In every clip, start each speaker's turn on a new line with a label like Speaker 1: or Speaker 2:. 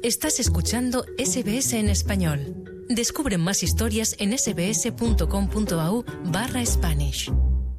Speaker 1: Estás escuchando SBS en español. Descubre más historias en sbs.com.au/Spanish.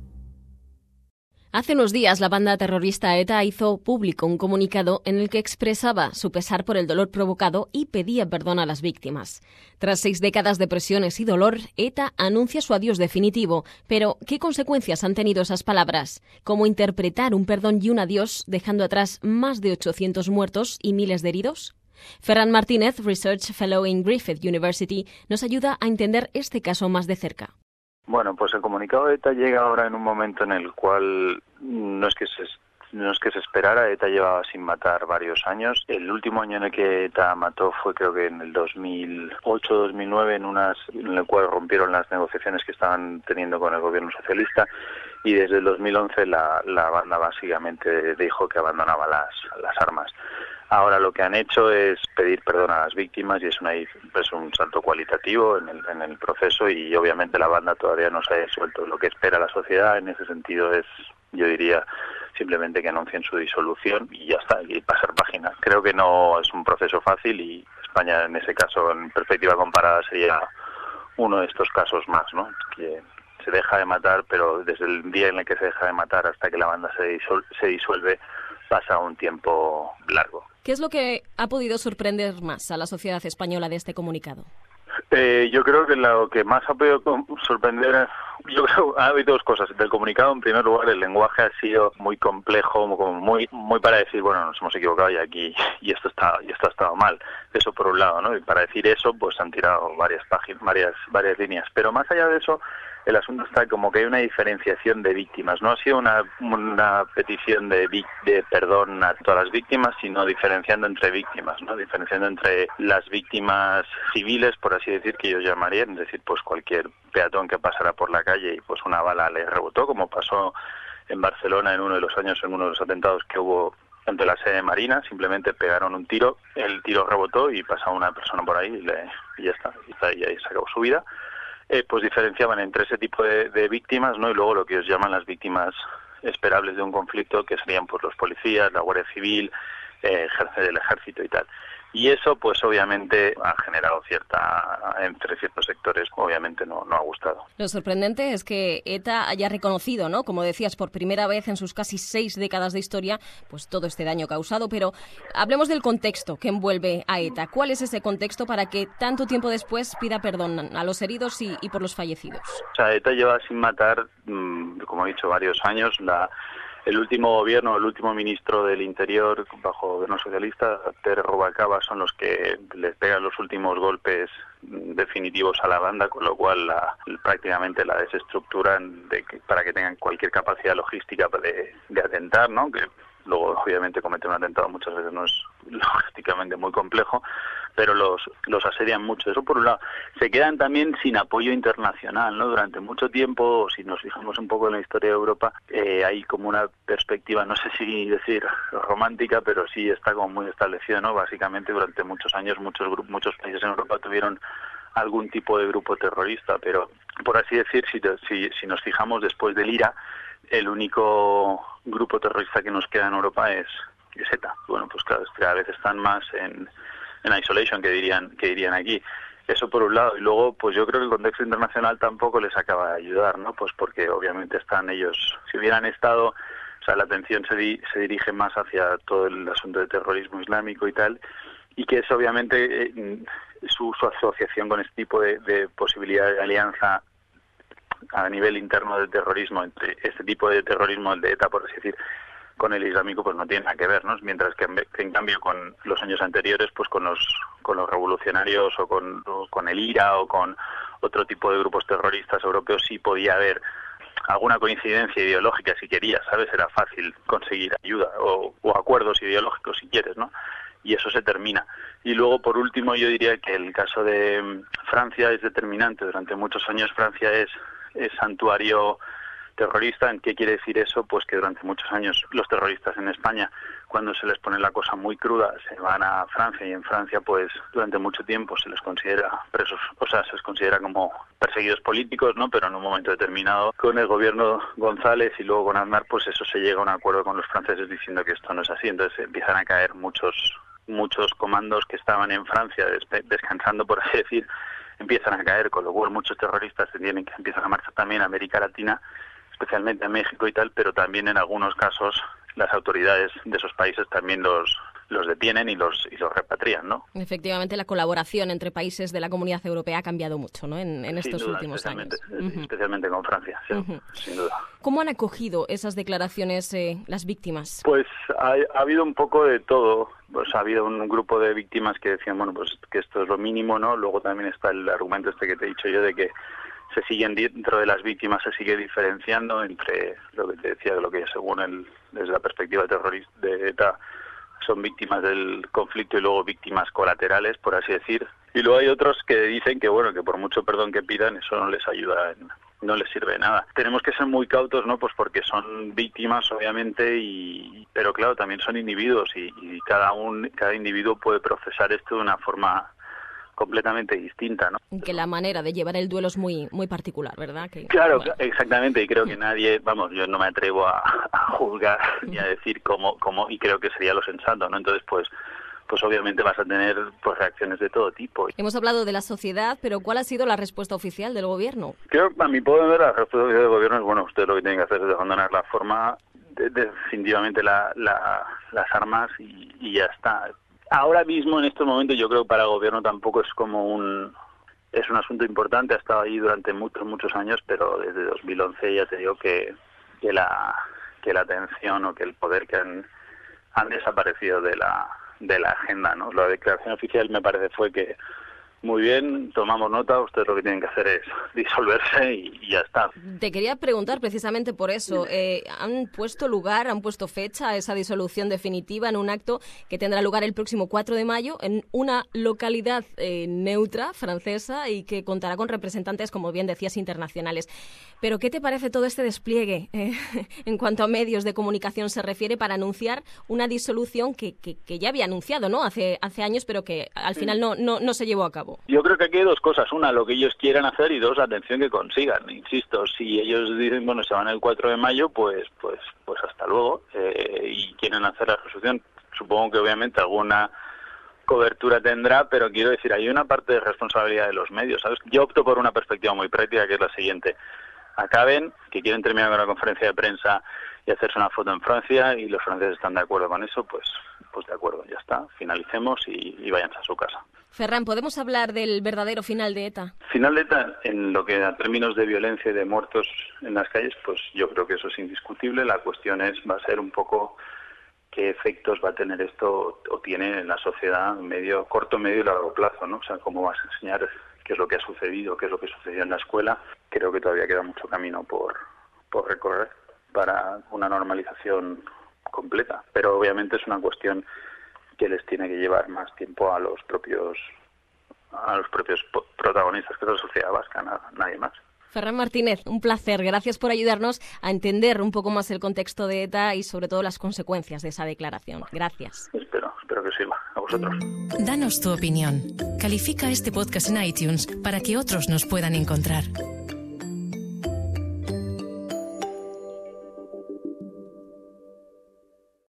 Speaker 2: Hace unos días, la banda terrorista ETA hizo público un comunicado en el que expresaba su pesar por el dolor provocado y pedía perdón a las víctimas. Tras 6 décadas de presiones y dolor, ETA anuncia su adiós definitivo. Pero, ¿qué consecuencias han tenido esas palabras? ¿Cómo interpretar un perdón y un adiós dejando atrás más de 800 muertos y miles de heridos? Ferran Martínez, Research Fellow en Griffith University, nos ayuda a entender este caso más de cerca.
Speaker 3: Bueno, pues el comunicado de ETA llega ahora en un momento en el cual no es que se esperara. ETA llevaba sin matar varios años. El último año en el que ETA mató fue, creo que en el 2008-2009, en el cual rompieron las negociaciones que estaban teniendo con el gobierno socialista, y desde el 2011 la banda básicamente dijo que abandonaba las armas. Ahora lo que han hecho es pedir perdón a las víctimas y es un salto cualitativo en el proceso, y obviamente la banda todavía no se ha disuelto. Lo que espera la sociedad en ese sentido es, yo diría, simplemente que anuncien su disolución y ya está, y pasar página. Creo que no es un proceso fácil y España en ese caso, en perspectiva comparada, sería uno de estos casos más, ¿no? Que se deja de matar, pero desde el día en el que se deja de matar hasta que la banda se disuelve pasa un tiempo largo.
Speaker 2: ¿Qué es lo que ha podido sorprender más a la sociedad española de este comunicado?
Speaker 3: Yo creo que lo que más ha podido sorprender, ha habido dos cosas. Del comunicado, en primer lugar, el lenguaje ha sido muy complejo, como muy para decir, bueno, nos hemos equivocado y esto ha estado mal. Eso por un lado, ¿no? Y para decir eso, pues han tirado varias líneas. Pero más allá de eso, el asunto está como que hay una diferenciación de víctimas. No ha sido una petición de perdón a todas las víctimas, sino diferenciando entre víctimas, ¿no? Diferenciando entre las víctimas civiles, por así decir, que yo llamaría, es decir, pues cualquier peatón que pasara por la calle y pues una bala le rebotó, como pasó en Barcelona en uno de los atentados que hubo ante la sede de Marina. Simplemente pegaron un tiro, el tiro rebotó y pasaba una persona por ahí y ya está, y ahí se acabó su vida. Pues diferenciaban entre ese tipo de víctimas, ¿no? Y luego lo que ellos llaman las víctimas esperables de un conflicto, que serían pues los policías, la Guardia Civil, el ejército y tal. Y eso, pues obviamente ha generado entre ciertos sectores, obviamente no ha gustado.
Speaker 2: Lo sorprendente es que ETA haya reconocido, ¿no? Como decías, por primera vez en sus casi 6 décadas de historia, pues todo este daño causado. Pero hablemos del contexto que envuelve a ETA. ¿Cuál es ese contexto para que tanto tiempo después pida perdón a los heridos y por los fallecidos?
Speaker 3: O sea, ETA lleva sin matar, como he dicho, varios años. El último ministro del Interior bajo gobierno socialista, Ter Rubalcaba, son los que les pegan los últimos golpes definitivos a la banda, con lo cual prácticamente la desestructuran para que tengan cualquier capacidad logística de atentar, ¿no? Que luego obviamente cometer un atentado muchas veces no es logísticamente muy complejo, pero los asedian mucho. Eso por un lado. Se quedan también sin apoyo internacional, ¿no? Durante mucho tiempo, si nos fijamos un poco en la historia de Europa, hay como una perspectiva, no sé si decir romántica, pero sí está como muy establecida, ¿no? Básicamente durante muchos años muchos países en Europa tuvieron algún tipo de grupo terrorista, pero por así decir, si nos fijamos después del IRA, el único grupo terrorista que nos queda en Europa es ETA. Bueno, pues cada vez están más en isolation, que dirían aquí. Eso por un lado. Y luego, pues yo creo que el contexto internacional tampoco les acaba de ayudar, ¿no? Pues porque obviamente están ellos, si hubieran estado, o sea, la atención se dirige más hacia todo el asunto de terrorismo islámico y tal, y que es obviamente su asociación con este tipo de posibilidad de alianza a nivel interno del terrorismo, entre este tipo de terrorismo, el de ETA, por así decir, con el islámico, pues no tiene nada que ver, ¿no? Mientras que en cambio con los años anteriores, pues con los revolucionarios o con el IRA o con otro tipo de grupos terroristas europeos sí podía haber alguna coincidencia ideológica, si querías, ¿sabes? Era fácil conseguir ayuda o acuerdos ideológicos, si quieres, ¿no? Y eso se termina. Y luego, por último, yo diría que el caso de Francia es determinante. Durante muchos años Francia es santuario terrorista. ¿En qué quiere decir eso? Pues que durante muchos años los terroristas en España, cuando se les pone la cosa muy cruda, se van a Francia, y en Francia pues durante mucho tiempo se les considera presos, o sea, se les considera como perseguidos políticos, ¿no? Pero en un momento determinado, con el gobierno González y luego con Aznar, pues eso se llega a un acuerdo con los franceses diciendo que esto no es así. Entonces empiezan a caer muchos muchos comandos que estaban en Francia descansando, por así decir, empiezan a caer, con lo cual muchos terroristas empiezan a marchar también a América Latina, especialmente a México y tal, pero también en algunos casos las autoridades de esos países también los detienen y los repatrian, ¿no?
Speaker 2: Efectivamente, la colaboración entre países de la Comunidad Europea ha cambiado mucho, ¿no? En estos últimos años.
Speaker 3: Especialmente con Francia, sí, sin duda.
Speaker 2: ¿Cómo han acogido esas declaraciones las víctimas?
Speaker 3: Pues ha habido un poco de todo. Pues ha habido un grupo de víctimas que decían, bueno, pues que esto es lo mínimo, ¿no? Luego también está el argumento que te he dicho yo de que se siguen dentro de las víctimas, se sigue diferenciando entre lo que te decía, lo que según desde la perspectiva terrorista de ETA son víctimas del conflicto y luego víctimas colaterales, por así decir. Y luego hay otros que dicen que, bueno, que por mucho perdón que pidan, eso no les ayuda, no les sirve de nada. Tenemos que ser muy cautos, ¿no? Pues porque son víctimas, obviamente, pero claro, también son individuos y cada individuo puede procesar esto de una forma completamente distinta, ¿no?
Speaker 2: Que la manera de llevar el duelo es muy muy particular, ¿verdad?
Speaker 3: Claro, bueno. Exactamente, y creo que nadie, yo no me atrevo a juzgar ni a decir cómo, y creo que sería lo sensato, ¿no? Entonces, pues obviamente vas a tener reacciones de todo tipo.
Speaker 2: Hemos hablado de la sociedad, pero ¿cuál ha sido la respuesta oficial del gobierno?
Speaker 3: Creo, a mi punto de ver, la respuesta oficial del gobierno es, bueno, ustedes lo que tienen que hacer es abandonar la forma, definitivamente las armas y ya está. Ahora mismo, en estos momentos, yo creo que para el gobierno tampoco es es un asunto importante, ha estado ahí durante muchos años, pero desde 2011 ya te digo que la atención o que el poder que han desaparecido de la agenda, ¿no? La declaración oficial me parece fue que muy bien, tomamos nota, ustedes lo que tienen que hacer es disolverse y ya está.
Speaker 2: Te quería preguntar precisamente por eso. ¿Han puesto fecha a esa disolución definitiva en un acto que tendrá lugar el próximo 4 de mayo en una localidad neutra, francesa, y que contará con representantes, como bien decías, internacionales? Pero ¿qué te parece todo este despliegue en cuanto a medios de comunicación se refiere para anunciar una disolución que ya había anunciado, ¿no? Hace años, pero que al final no se llevó a cabo?
Speaker 3: Yo creo que aquí hay dos cosas. Una, lo que ellos quieran hacer, y dos, la atención que consigan. Insisto, si ellos dicen, bueno, se van el 4 de mayo, pues hasta luego. Y quieren hacer la resolución. Supongo que obviamente alguna cobertura tendrá, pero quiero decir, hay una parte de responsabilidad de los medios, ¿sabes? Yo opto por una perspectiva muy práctica, que es la siguiente. Acaben, que quieren terminar con la conferencia de prensa y hacerse una foto en Francia, y los franceses están de acuerdo con eso, pues de acuerdo, ya está. Finalicemos y váyanse a su casa.
Speaker 2: Ferran, ¿podemos hablar del verdadero final de ETA?
Speaker 3: Final de ETA, en lo que a términos de violencia y de muertos en las calles, pues yo creo que eso es indiscutible. La cuestión va a ser un poco qué efectos va a tener esto o tiene en la sociedad corto, medio y largo plazo, ¿no? O sea, cómo vas a enseñar qué es lo que ha sucedido, qué es lo que sucedió en la escuela. Creo que todavía queda mucho camino por recorrer para una normalización completa, pero obviamente es una cuestión que les tiene que llevar más tiempo a los propios protagonistas, que es la sociedad vasca, nadie más.
Speaker 2: Ferran Martínez, un placer. Gracias por ayudarnos a entender un poco más el contexto de ETA y sobre todo las consecuencias de esa declaración. Gracias.
Speaker 3: Espero que sirva. A vosotros.
Speaker 1: Danos tu opinión. Califica este podcast en iTunes para que otros nos puedan encontrar.